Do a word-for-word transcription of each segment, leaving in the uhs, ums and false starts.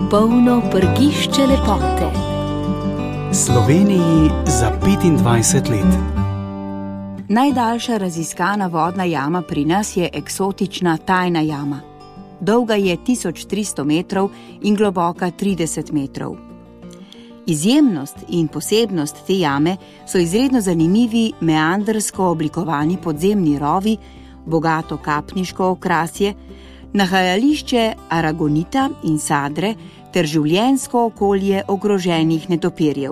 Polno prgišče lepote. Sloveniji za petindvajset let. Najdaljša raziskana vodna jama pri nas je eksotična Tajna jama. Dolga je tisoč tristo metrov in globoka trideset metrov. Izjemnost in posebnost te jame so izredno zanimivi meandrsko oblikovani podzemni rovi, bogato kapniško okrasje, nahajališče aragonita in sadre ter življenjsko okolje ogroženih netopirjev.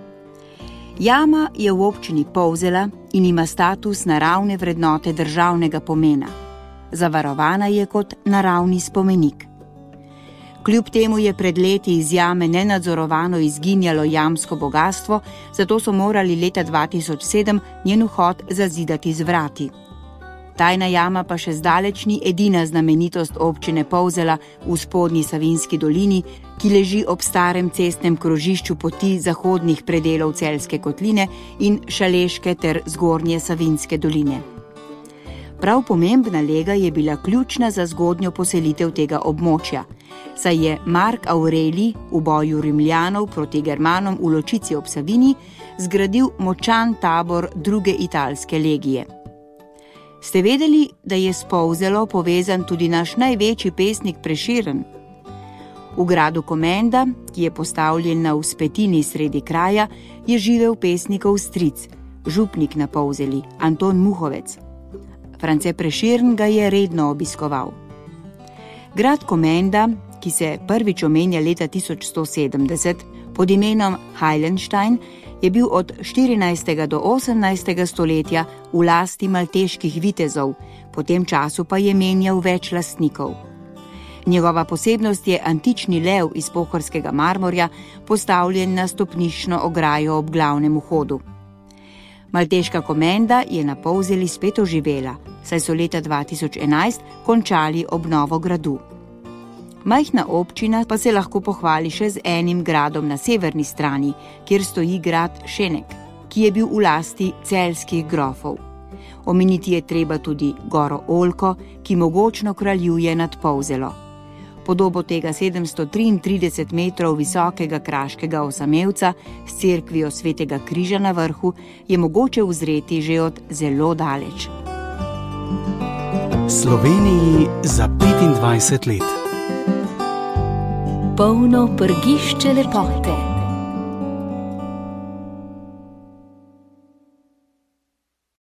Jama je v občini Polzela in ima status naravne vrednote državnega pomena. Zavarovana je kot naravni spomenik. Kljub temu je pred leti iz jame nenadzorovano izginjalo jamsko bogastvo, zato so morali leta dva tisoč sedem njen vhod zazidati z vrati. Tajna jama pa še zdaleč ni edina znamenitost občine Polzela v spodnji Savinjski dolini, ki leži ob starem cestnem krožišču poti zahodnih predelov Celjske kotline in Šaleške ter zgornje Savinjske doline. Prav pomembna lega je bila ključna za zgodnjo poselitev tega območja, saj je Mark Aurelij v boju Rimljanov proti Germanom v Ločici ob Savinji zgradil močan tabor druge italske legije. Ste vedeli, da je s Polzelo povezan tudi naš največji pesnik Prešeren? V gradu Komenda, ki je postavljen na vzpetini sredi kraja, je živel pesnikov stric, župnik na Polzeli, Anton Muhovec. France Prešeren ga je redno obiskoval. Grad Komenda, ki se prvič omenja leta tisoč sto sedemdeset pod imenom Heilenstein, je bil od štirinajstega do osemnajstega stoletja v lasti malteških vitezov, po tem času pa je menjal več lastnikov. Njegova posebnost je antični lev iz pohorskega marmorja, postavljen na stopniščno ograjo ob glavnem vhodu. Malteška Komenda je na Polzeli spet oživela, saj so leta dva tisoč enajst končali obnovo gradu. Majhna občina pa se lahko pohvali še z enim gradom na severni strani, kjer stoji grad Šenek, ki je bil v lasti celjskih grofov. Omeniti je treba tudi goro Oljko, ki mogočno kraljuje nad Polzelo. Podobo tega sedemsto triintrideset metrov visokega kraškega osamevca s cerkvijo Svetega križa na vrhu je mogoče uzreti že od zelo daleč. Sloveniji za petindvajset let. Polno prgišče lepote.